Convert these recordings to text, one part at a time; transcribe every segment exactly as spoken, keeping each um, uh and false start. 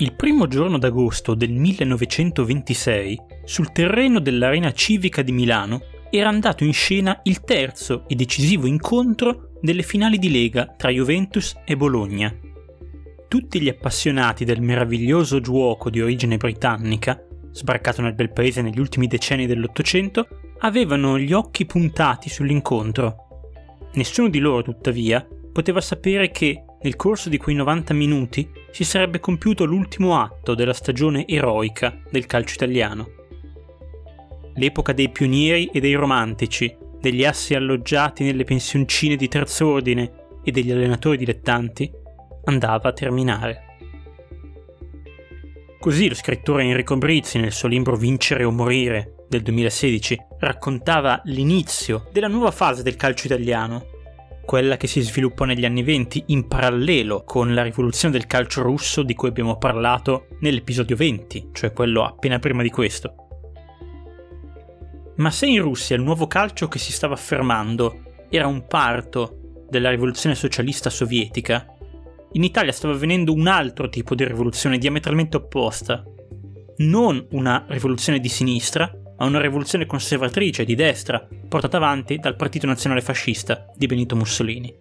Il primo giorno d'agosto del millenovecentoventisei, sul terreno dell'Arena Civica di Milano, era andato in scena il terzo e decisivo incontro delle finali di Lega tra Juventus e Bologna. Tutti gli appassionati del meraviglioso giuoco di origine britannica, sbarcato nel bel paese negli ultimi decenni dell'Ottocento, avevano gli occhi puntati sull'incontro. Nessuno di loro, tuttavia, poteva sapere che, nel corso di quei novanta minuti, si sarebbe compiuto l'ultimo atto della stagione eroica del calcio italiano. L'epoca dei pionieri e dei romantici, degli assi alloggiati nelle pensioncine di terzo ordine e degli allenatori dilettanti, andava a terminare. Così lo scrittore Enrico Brizzi, nel suo libro Vincere o morire del duemilasedici, raccontava l'inizio della nuova fase del calcio italiano, quella che si sviluppò negli anni venti in parallelo con la rivoluzione del calcio russo di cui abbiamo parlato nell'episodio venti, cioè quello appena prima di questo. Ma se in Russia il nuovo calcio che si stava affermando era un parto della rivoluzione socialista sovietica, in Italia stava avvenendo un altro tipo di rivoluzione diametralmente opposta. Non una rivoluzione di sinistra, ma una rivoluzione conservatrice di destra, portata avanti dal Partito Nazionale Fascista di Benito Mussolini.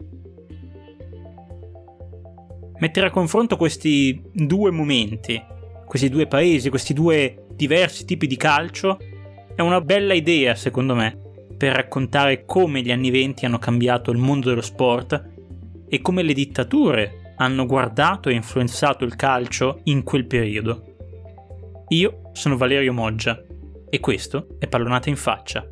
Mettere a confronto questi due momenti, questi due paesi, questi due diversi tipi di calcio, è una bella idea, secondo me, per raccontare come gli anni venti hanno cambiato il mondo dello sport e come le dittature hanno guardato e influenzato il calcio in quel periodo. Io sono Valerio Moggia e questo è Pallonata in faccia.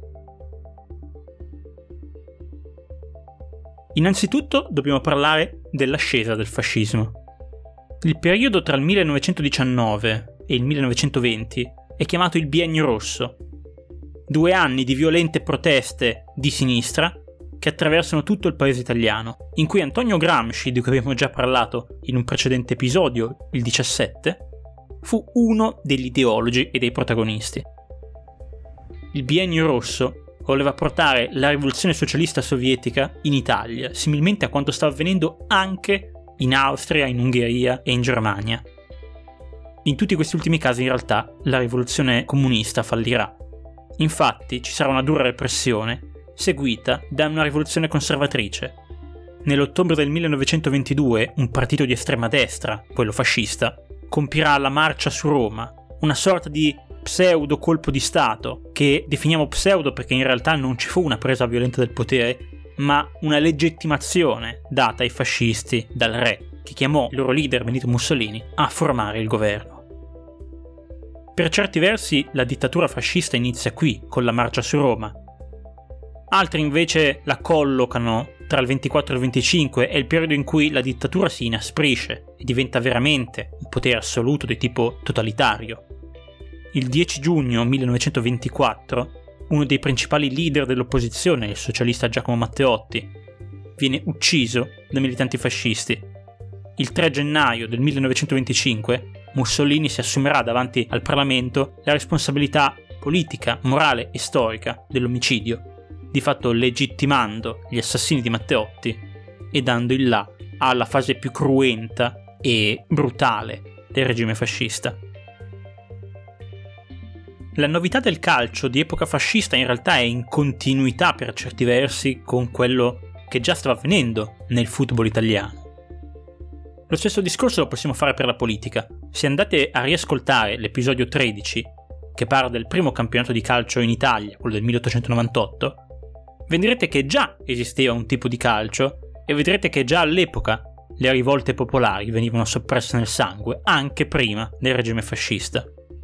Innanzitutto dobbiamo parlare dell'ascesa del fascismo. Il periodo tra il millenovecentodiciannove e il millenovecentoventi è chiamato il Biennio Rosso. Due anni di violente proteste di sinistra che attraversano tutto il paese italiano, in cui Antonio Gramsci, di cui abbiamo già parlato in un precedente episodio, il diciassette, fu uno degli ideologi e dei protagonisti. Il Biennio Rosso voleva portare la rivoluzione socialista sovietica in Italia, similmente a quanto stava avvenendo anche in Austria, in Ungheria e in Germania. In tutti questi ultimi casi, in realtà, la rivoluzione comunista fallirà. Infatti, ci sarà una dura repressione, seguita da una rivoluzione conservatrice. Nell'ottobre del millenovecentoventidue, un partito di estrema destra, quello fascista, compirà la marcia su Roma, una sorta di pseudo colpo di Stato, che definiamo pseudo perché in realtà non ci fu una presa violenta del potere, ma una legittimazione data ai fascisti dal re, che chiamò il loro leader Benito Mussolini a formare il governo. Per certi versi la dittatura fascista inizia qui, con la marcia su Roma. Altri invece la collocano tra il ventiquattro e il venticinque, è il periodo in cui la dittatura si inasprisce e diventa veramente un potere assoluto di tipo totalitario. Il dieci giugno millenovecentoventiquattro, uno dei principali leader dell'opposizione, il socialista Giacomo Matteotti, viene ucciso da militanti fascisti. Il tre gennaio del millenovecentoventicinque Mussolini si assumerà davanti al Parlamento la responsabilità politica, morale e storica dell'omicidio, di fatto legittimando gli assassini di Matteotti e dando il là alla fase più cruenta e brutale del regime fascista. La novità del calcio di epoca fascista in realtà è in continuità per certi versi con quello che già stava avvenendo nel football italiano. Lo stesso discorso lo possiamo fare per la politica. Se andate a riascoltare l'episodio tredici, che parla del primo campionato di calcio in Italia, quello del milleottocentonovantotto, vedrete che già esisteva un tipo di calcio e vedrete che già all'epoca le rivolte popolari venivano soppresse nel sangue, anche prima del regime fascista.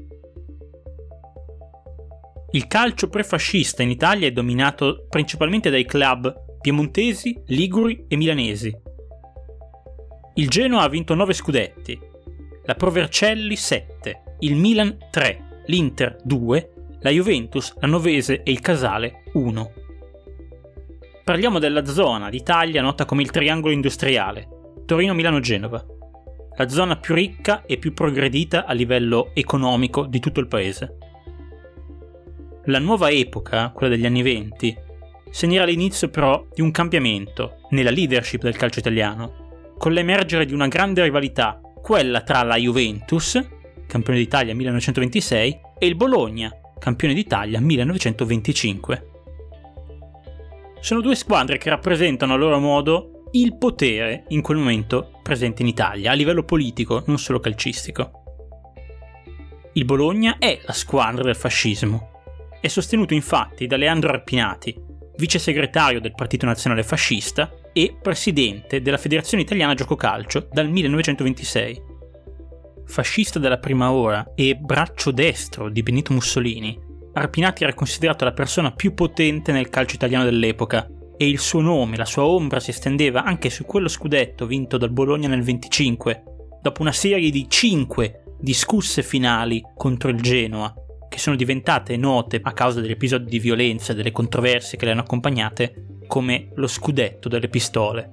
Il calcio prefascista in Italia è dominato principalmente dai club piemontesi, liguri e milanesi. Il Genoa ha vinto nove scudetti, la Pro Vercelli sette, il Milan tre, l'Inter due, la Juventus, la Novese e il Casale uno. Parliamo della zona d'Italia nota come il triangolo industriale, Torino, Milano, Genova, la zona più ricca e più progredita a livello economico di tutto il paese. La nuova epoca, quella degli anni venti, segnerà l'inizio però di un cambiamento nella leadership del calcio italiano, con l'emergere di una grande rivalità, quella tra la Juventus, campione d'Italia millenovecentoventisei, e il Bologna, campione d'Italia millenovecentoventicinque. Sono due squadre che rappresentano a loro modo il potere in quel momento presente in Italia, a livello politico, non solo calcistico. Il Bologna è la squadra del fascismo. È sostenuto infatti da Leandro Arpinati, vice segretario del Partito Nazionale Fascista e presidente della Federazione Italiana Gioco Calcio dal millenovecentoventisei. Fascista della prima ora e braccio destro di Benito Mussolini, Arpinati era considerato la persona più potente nel calcio italiano dell'epoca e il suo nome, la sua ombra si estendeva anche su quello scudetto vinto dal Bologna nel venticinque, dopo una serie di cinque discusse finali contro il Genoa, che sono diventate note a causa degli episodi di violenza e delle controversie che le hanno accompagnate come lo scudetto delle pistole.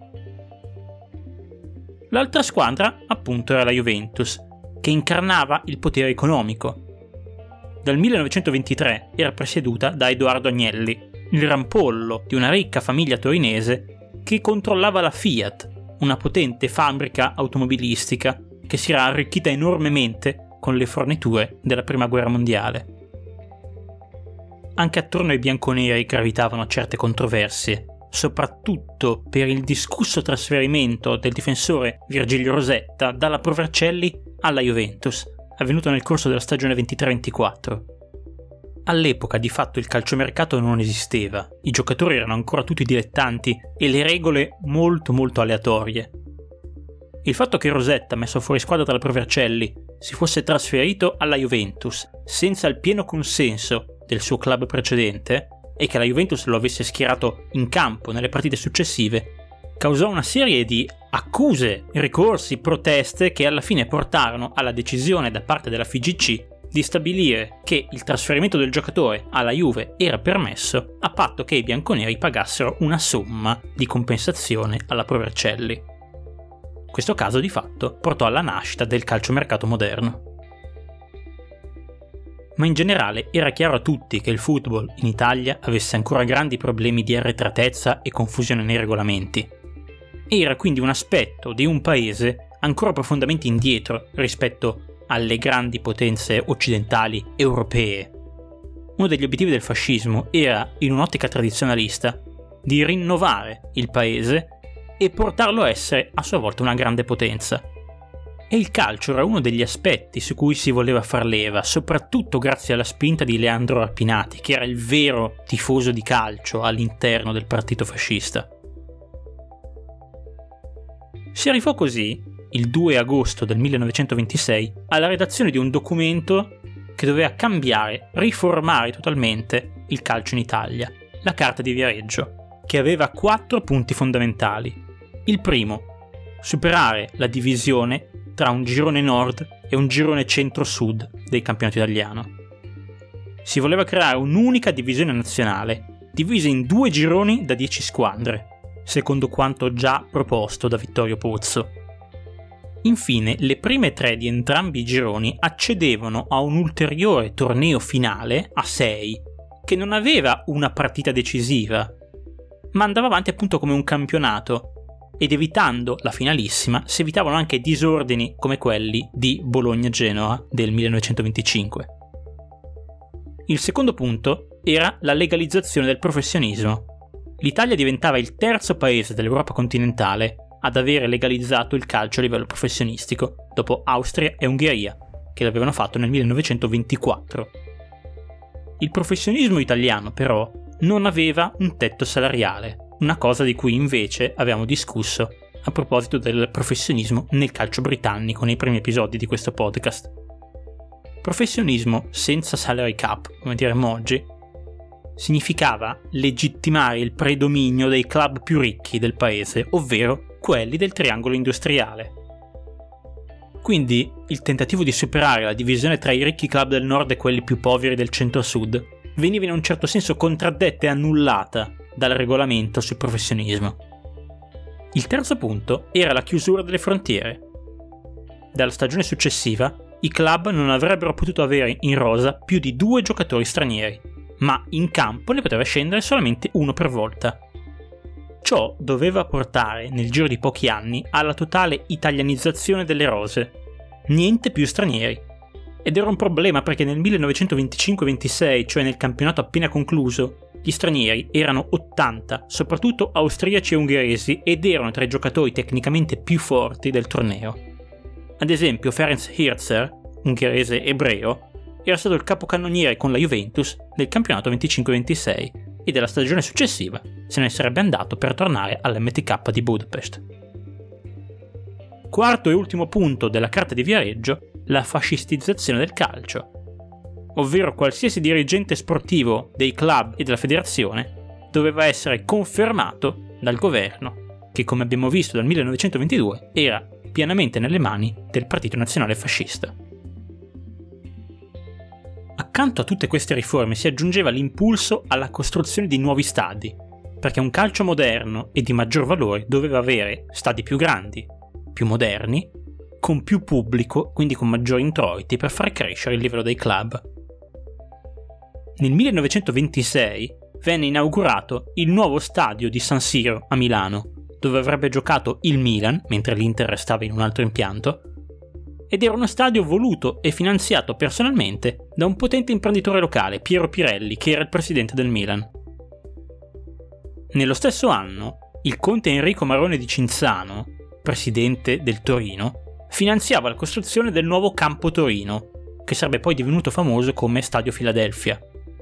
L'altra squadra, appunto, era la Juventus, che incarnava il potere economico. Dal millenovecentoventitré era presieduta da Edoardo Agnelli, il rampollo di una ricca famiglia torinese che controllava la Fiat, una potente fabbrica automobilistica che si era arricchita enormemente con le forniture della Prima Guerra Mondiale. Anche attorno ai bianconeri gravitavano certe controversie, soprattutto per il discusso trasferimento del difensore Virgilio Rosetta dalla Pro Vercelli alla Juventus, avvenuto nel corso della stagione ventitré ventiquattro. All'epoca di fatto il calciomercato non esisteva, i giocatori erano ancora tutti dilettanti e le regole molto molto aleatorie. Il fatto che Rosetta, messo fuori squadra dalla Pro Vercelli, si fosse trasferito alla Juventus senza il pieno consenso del suo club precedente e che la Juventus lo avesse schierato in campo nelle partite successive, causò una serie di accuse, ricorsi, proteste che alla fine portarono alla decisione da parte della F I G C di stabilire che il trasferimento del giocatore alla Juve era permesso a patto che i bianconeri pagassero una somma di compensazione alla Pro Vercelli. Questo caso di fatto portò alla nascita del calciomercato moderno. Ma in generale era chiaro a tutti che il football in Italia avesse ancora grandi problemi di arretratezza e confusione nei regolamenti. Era quindi un aspetto di un paese ancora profondamente indietro rispetto alle grandi potenze occidentali europee. Uno degli obiettivi del fascismo era, in un'ottica tradizionalista, di rinnovare il paese e portarlo a essere a sua volta una grande potenza. E il calcio era uno degli aspetti su cui si voleva far leva, soprattutto grazie alla spinta di Leandro Arpinati, che era il vero tifoso di calcio all'interno del partito fascista. Si arrivò così, il due agosto del millenovecentoventisei, alla redazione di un documento che doveva cambiare, riformare totalmente il calcio in Italia, la Carta di Viareggio, che aveva quattro punti fondamentali. Il primo, superare la divisione tra un girone nord e un girone centro-sud del campionato italiano. Si voleva creare un'unica divisione nazionale, divisa in due gironi da dieci squadre, secondo quanto già proposto da Vittorio Pozzo. Infine, le prime tre di entrambi i gironi accedevano a un ulteriore torneo finale a sei, che non aveva una partita decisiva, ma andava avanti appunto come un campionato, ed evitando la finalissima si evitavano anche disordini come quelli di Bologna-Genoa del millenovecentoventicinque. Il secondo punto era la legalizzazione del professionismo. L'Italia diventava il terzo paese dell'Europa continentale ad avere legalizzato il calcio a livello professionistico, dopo Austria e Ungheria, che l'avevano fatto nel millenovecentoventiquattro. Il professionismo italiano, però, non aveva un tetto salariale, una cosa di cui invece avevamo discusso a proposito del professionismo nel calcio britannico nei primi episodi di questo podcast. Professionismo senza salary cap, come diremmo oggi, significava legittimare il predominio dei club più ricchi del paese, ovvero quelli del triangolo industriale. Quindi il tentativo di superare la divisione tra i ricchi club del nord e quelli più poveri del centro-sud veniva in un certo senso contraddetta e annullata dal regolamento sul professionismo. Il terzo punto era la chiusura delle frontiere. Dalla stagione successiva i club non avrebbero potuto avere in rosa più di due giocatori stranieri, ma in campo ne poteva scendere solamente uno per volta. Ciò doveva portare, nel giro di pochi anni, alla totale italianizzazione delle rose, niente più stranieri. Ed era un problema perché nel millenovecentoventicinque ventisei, cioè nel campionato appena concluso, gli stranieri erano ottanta, soprattutto austriaci e ungheresi, ed erano tra i giocatori tecnicamente più forti del torneo. Ad esempio Ferenc Hirzer, ungherese ebreo, era stato il capocannoniere con la Juventus del campionato venticinque ventisei e della stagione successiva se ne sarebbe andato per tornare all'M T K di Budapest. Quarto e ultimo punto della carta di Viareggio, la fascistizzazione del calcio, ovvero qualsiasi dirigente sportivo dei club e della federazione doveva essere confermato dal governo, che come abbiamo visto dal millenovecentoventidue era pienamente nelle mani del Partito Nazionale Fascista. Accanto a tutte queste riforme si aggiungeva l'impulso alla costruzione di nuovi stadi, perché un calcio moderno e di maggior valore doveva avere stadi più grandi, più moderni, con più pubblico, quindi con maggiori introiti per far crescere il livello dei club. Nel millenovecentoventisei venne inaugurato il nuovo stadio di San Siro a Milano, dove avrebbe giocato il Milan, mentre l'Inter restava in un altro impianto, ed era uno stadio voluto e finanziato personalmente da un potente imprenditore locale, Piero Pirelli, che era il presidente del Milan. Nello stesso anno, il conte Enrico Marone di Cinzano, presidente del Torino, finanziava la costruzione del nuovo Campo Torino, che sarebbe poi divenuto famoso come Stadio Philadelphia.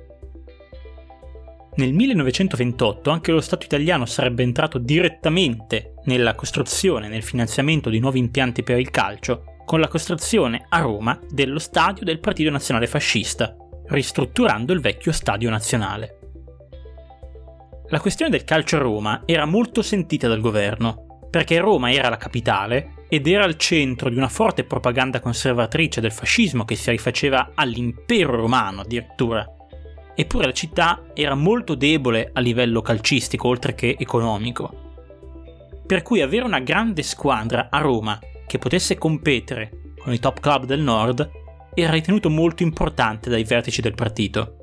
Nel millenovecentoventotto anche lo Stato italiano sarebbe entrato direttamente nella costruzione e nel finanziamento di nuovi impianti per il calcio, con la costruzione a Roma dello stadio del Partito Nazionale Fascista, ristrutturando il vecchio Stadio Nazionale. La questione del calcio a Roma era molto sentita dal governo, perché Roma era la capitale ed era al centro di una forte propaganda conservatrice del fascismo che si rifaceva all'impero romano addirittura. Eppure la città era molto debole a livello calcistico oltre che economico. Per cui avere una grande squadra a Roma che potesse competere con i top club del nord era ritenuto molto importante dai vertici del partito.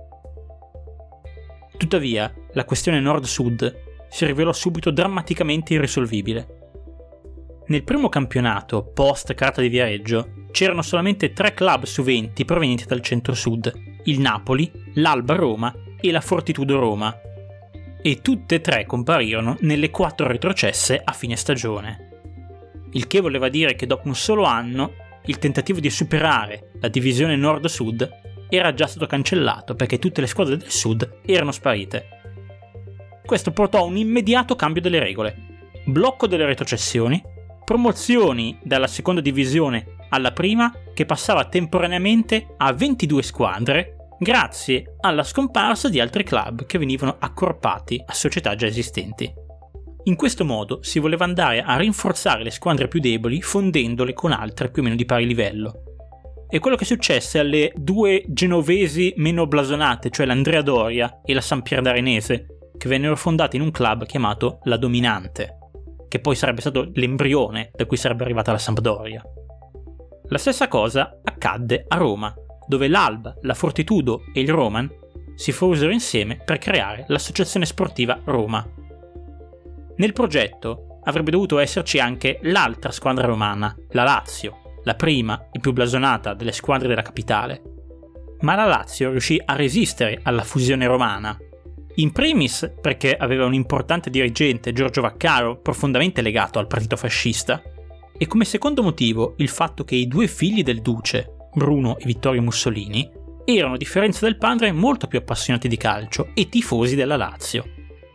Tuttavia, la questione nord-sud si rivelò subito drammaticamente irrisolvibile. Nel primo campionato, post Carta di Viareggio, c'erano solamente tre club su venti provenienti dal centro-sud, il Napoli, l'Alba Roma e la Fortitudo Roma, e tutte e tre comparirono nelle quattro retrocesse a fine stagione. Il che voleva dire che dopo un solo anno il tentativo di superare la divisione nord-sud era già stato cancellato perché tutte le squadre del sud erano sparite. Questo portò a un immediato cambio delle regole, blocco delle retrocessioni, promozioni dalla seconda divisione alla prima che passava temporaneamente a ventidue squadre grazie alla scomparsa di altri club che venivano accorpati a società già esistenti. In questo modo si voleva andare a rinforzare le squadre più deboli fondendole con altre più o meno di pari livello. E quello che successe alle due genovesi meno blasonate, cioè l'Andrea Doria e la San Pierdarenese, che vennero fondate in un club chiamato La Dominante, che poi sarebbe stato l'embrione da cui sarebbe arrivata la Sampdoria. La stessa cosa accadde a Roma, dove l'Alba, la Fortitudo e il Roman si fusero insieme per creare l'Associazione Sportiva Roma. Nel progetto avrebbe dovuto esserci anche l'altra squadra romana, la Lazio, la prima e più blasonata delle squadre della capitale. Ma la Lazio riuscì a resistere alla fusione romana, in primis perché aveva un importante dirigente, Giorgio Vaccaro, profondamente legato al partito fascista, e come secondo motivo il fatto che i due figli del duce, Bruno e Vittorio Mussolini, erano a differenza del padre molto più appassionati di calcio e tifosi della Lazio.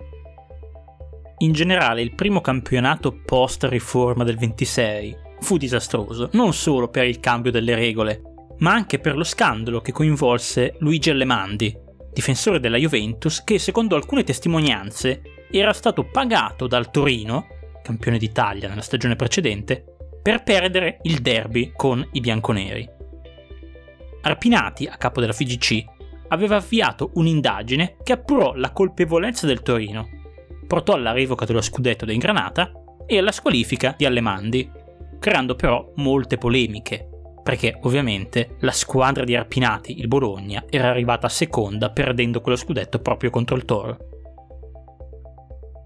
In generale il primo campionato post-riforma del ventisei fu disastroso, non solo per il cambio delle regole, ma anche per lo scandalo che coinvolse Luigi Allemandi, difensore della Juventus, che secondo alcune testimonianze era stato pagato dal Torino, campione d'Italia nella stagione precedente, per perdere il derby con i bianconeri. Arpinati, a capo della F I G C, aveva avviato un'indagine che appurò la colpevolezza del Torino, portò alla revoca dello scudetto del Granata e alla squalifica di Allemandi, creando però molte polemiche, perché ovviamente la squadra di Arpinati, il Bologna, era arrivata seconda perdendo quello scudetto proprio contro il Toro.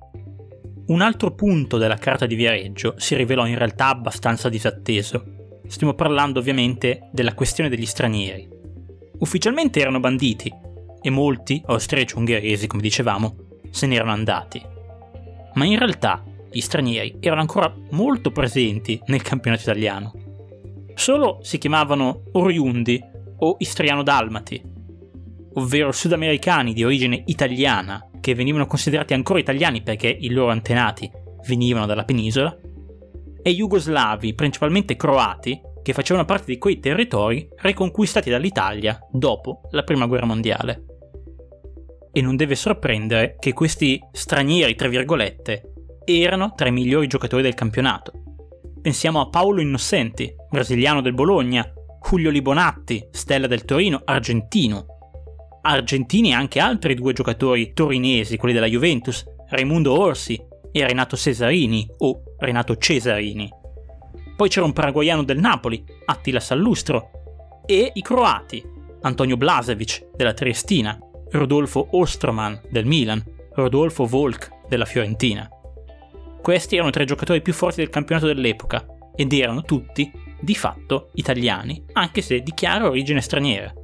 Un altro punto della Carta di Viareggio si rivelò in realtà abbastanza disatteso. stiamo parlando ovviamente della questione degli stranieri. Ufficialmente erano banditi e molti, austriaci e ungheresi, come dicevamo, se ne erano andati. Ma in realtà gli stranieri erano ancora molto presenti nel campionato italiano. Solo si chiamavano oriundi o istriano-dalmati, ovvero sudamericani di origine italiana che venivano considerati ancora italiani perché i loro antenati venivano dalla penisola, e jugoslavi, principalmente croati, che facevano parte di quei territori riconquistati dall'Italia dopo la Prima Guerra Mondiale. E non deve sorprendere che questi stranieri, tra virgolette, erano tra i migliori giocatori del campionato. Pensiamo a Paolo Innocenti, brasiliano del Bologna, Julio Libonatti, stella del Torino, argentino. Argentini e anche altri due giocatori torinesi, quelli della Juventus, Raimundo Orsi e Renato Cesarini o Renato Cesarini. Poi c'era un paraguaiano del Napoli, Attila Sallustro, e i croati, Antonio Blažević della Triestina, Rodolfo Ostroman del Milan, Rodolfo Volk della Fiorentina. Questi erano tra i giocatori più forti del campionato dell'epoca ed erano tutti, di fatto, italiani, anche se di chiara origine straniera.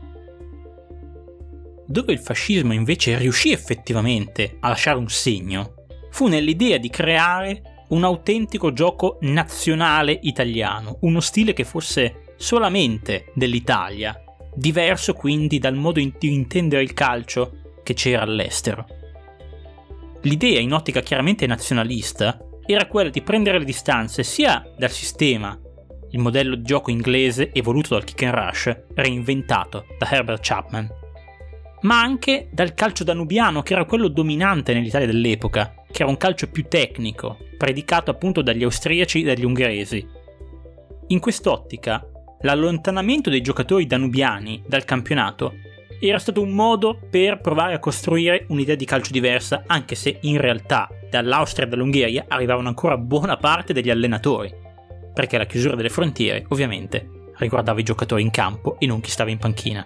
Dove il fascismo invece riuscì effettivamente a lasciare un segno fu nell'idea di creare un autentico gioco nazionale italiano, uno stile che fosse solamente dell'Italia, diverso quindi dal modo di intendere il calcio che c'era all'estero. L'idea, in ottica chiaramente nazionalista, era quella di prendere le distanze sia dal sistema, il modello di gioco inglese evoluto dal kick and rush, reinventato da Herbert Chapman, ma anche dal calcio danubiano, che era quello dominante nell'Italia dell'epoca, che era un calcio più tecnico, predicato appunto dagli austriaci e dagli ungheresi. In quest'ottica, l'allontanamento dei giocatori danubiani dal campionato era stato un modo per provare a costruire un'idea di calcio diversa, anche se in realtà dall'Austria e dall'Ungheria arrivavano ancora buona parte degli allenatori, perché la chiusura delle frontiere ovviamente riguardava i giocatori in campo e non chi stava in panchina.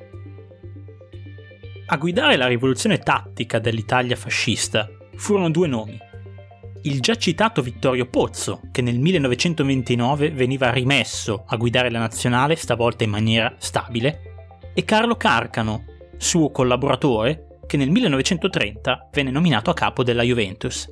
A guidare la rivoluzione tattica dell'Italia fascista furono due nomi: il già citato Vittorio Pozzo, che nel millenovecentoventinove veniva rimesso a guidare la nazionale, stavolta in maniera stabile, e Carlo Carcano, suo collaboratore, che nel millenovecentotrenta venne nominato a capo della Juventus.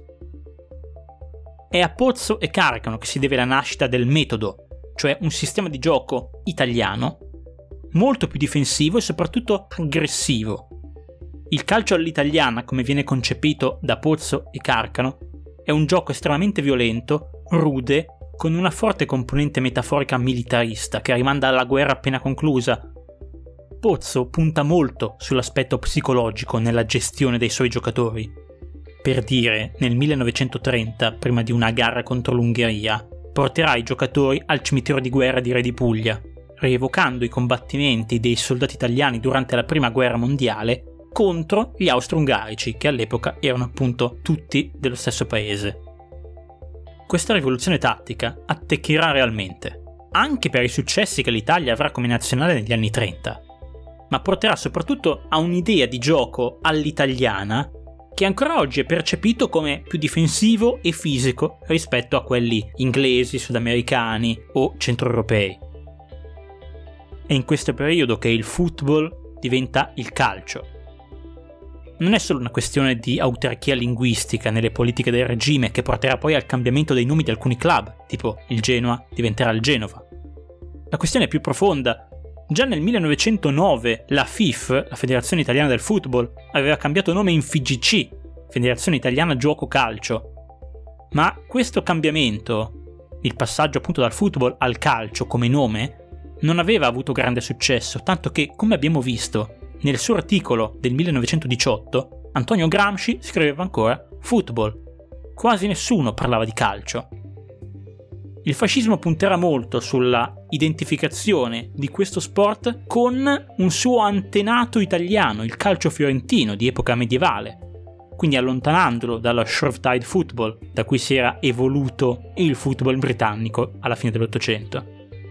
È a Pozzo e Carcano che si deve la nascita del metodo, cioè un sistema di gioco italiano molto più difensivo e soprattutto aggressivo. Il calcio all'italiana, come viene concepito da Pozzo e Carcano, è un gioco estremamente violento, rude, con una forte componente metaforica militarista che rimanda alla guerra appena conclusa. Pozzo punta molto sull'aspetto psicologico nella gestione dei suoi giocatori. Per dire, nel millenovecentotrenta, prima di una gara contro l'Ungheria, porterà i giocatori al cimitero di guerra di Re di Puglia, rievocando i combattimenti dei soldati italiani durante la Prima Guerra Mondiale contro gli austro-ungarici, che all'epoca erano appunto tutti dello stesso paese. Questa rivoluzione tattica attecchirà realmente, anche per i successi che l'Italia avrà come nazionale negli anni trenta, ma porterà soprattutto a un'idea di gioco all'italiana che ancora oggi è percepito come più difensivo e fisico rispetto a quelli inglesi, sudamericani o centroeuropei. È in questo periodo che il football diventa il calcio. Non è solo una questione di autarchia linguistica nelle politiche del regime che porterà poi al cambiamento dei nomi di alcuni club, tipo il Genoa diventerà il Genova. La questione è più profonda. Già nel millenovecentonove la F I F, la Federazione Italiana del Football, aveva cambiato nome in F I G C, Federazione Italiana Gioco Calcio. Ma questo cambiamento, il passaggio appunto dal football al calcio come nome, non aveva avuto grande successo, tanto che, come abbiamo visto, nel suo articolo del millenovecentodiciotto, Antonio Gramsci scriveva ancora football. Quasi nessuno parlava di calcio. Il fascismo punterà molto sulla identificazione di questo sport con un suo antenato italiano, il calcio fiorentino di epoca medievale, quindi allontanandolo dallo Shrovetide football, da cui si era evoluto il football britannico alla fine dell'Ottocento.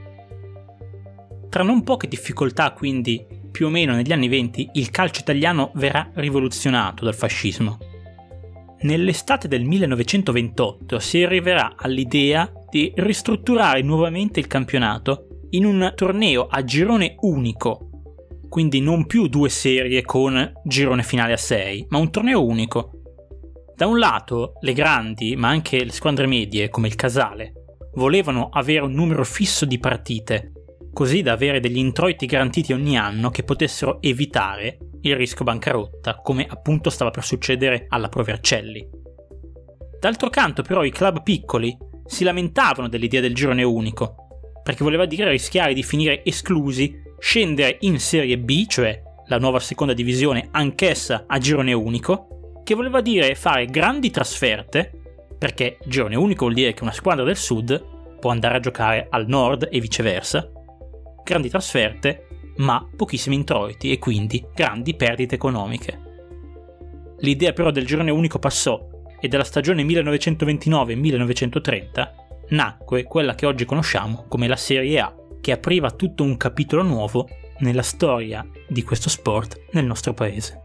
Tra non poche difficoltà, quindi, più o meno negli anni venti, il calcio italiano verrà rivoluzionato dal fascismo. Nell'estate del millenovecentoventotto si arriverà all'idea di ristrutturare nuovamente il campionato in un torneo a girone unico, quindi non più due serie con girone finale a sei, ma un torneo unico. Da un lato, le grandi, ma anche le squadre medie, come il Casale, volevano avere un numero fisso di partite, così da avere degli introiti garantiti ogni anno che potessero evitare il rischio bancarotta, come appunto stava per succedere alla Pro Vercelli. D'altro canto, però, i club piccoli si lamentavano dell'idea del girone unico, perché voleva dire rischiare di finire esclusi, scendere in Serie B, cioè la nuova seconda divisione anch'essa a girone unico, che voleva dire fare grandi trasferte, perché girone unico vuol dire che una squadra del sud può andare a giocare al nord e viceversa, grandi trasferte ma pochissimi introiti e quindi grandi perdite economiche. L'idea però del girone unico passò e dalla stagione millenovecentoventinove millenovecentotrenta nacque quella che oggi conosciamo come la Serie A, che apriva tutto un capitolo nuovo nella storia di questo sport nel nostro paese.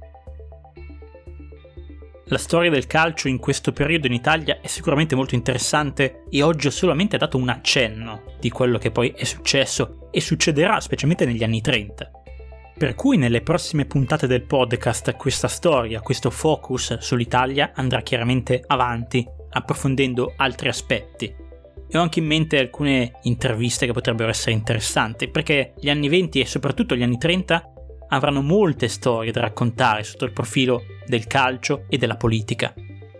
La storia del calcio in questo periodo in Italia è sicuramente molto interessante e oggi ho solamente dato un accenno di quello che poi è successo e succederà specialmente negli anni trenta. Per cui nelle prossime puntate del podcast questa storia, questo focus sull'Italia andrà chiaramente avanti, approfondendo altri aspetti. E ho anche in mente alcune interviste che potrebbero essere interessanti, perché gli anni venti e soprattutto gli anni trenta avranno molte storie da raccontare sotto il profilo del calcio e della politica.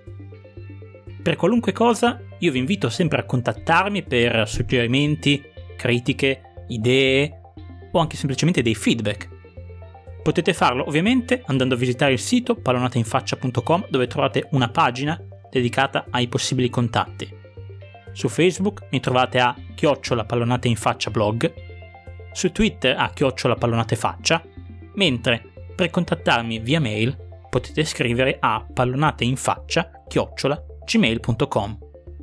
Per qualunque cosa, io vi invito sempre a contattarmi per suggerimenti, critiche, idee o anche semplicemente dei feedback. Potete farlo ovviamente andando a visitare il sito pallonateinfaccia punto com, dove trovate una pagina dedicata ai possibili contatti. Su Facebook mi trovate a chiocciola pallonateinfaccia blog, su Twitter a chiocciola pallonatefaccia, mentre per contattarmi via mail potete scrivere a pallonateinfaccia chiocciola gmail punto com.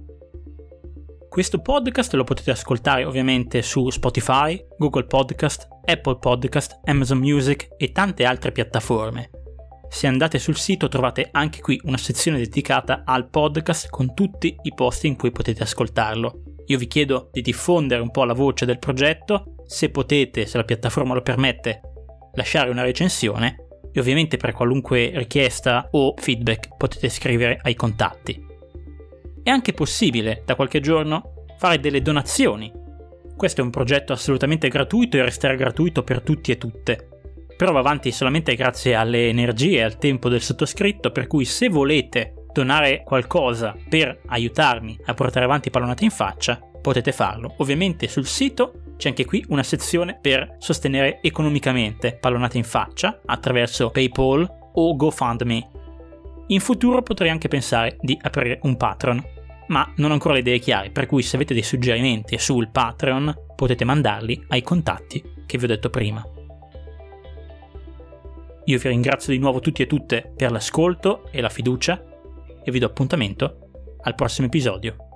Questo podcast lo potete ascoltare ovviamente su Spotify, Google Podcast, Apple Podcast, Amazon Music e tante altre piattaforme. Se andate sul sito trovate anche qui una sezione dedicata al podcast con tutti i posti in cui potete ascoltarlo. Io vi chiedo di diffondere un po' la voce del progetto, se potete, se la piattaforma lo permette, lasciare una recensione e ovviamente per qualunque richiesta o feedback potete scrivere ai contatti. È anche possibile da qualche giorno fare delle donazioni. Questo è un progetto assolutamente gratuito e resterà gratuito per tutti e tutte, però va avanti solamente grazie alle energie e al tempo del sottoscritto, per cui se volete donare qualcosa per aiutarmi a portare avanti Pallonate in Faccia potete farlo. Ovviamente sul sito c'è anche qui una sezione per sostenere economicamente Pallonate in Faccia attraverso PayPal o GoFundMe. In futuro potrei anche pensare di aprire un Patreon, ma non ho ancora le idee chiare, per cui se avete dei suggerimenti sul Patreon potete mandarli ai contatti che vi ho detto prima. Io vi ringrazio di nuovo tutti e tutte per l'ascolto e la fiducia e vi do appuntamento al prossimo episodio.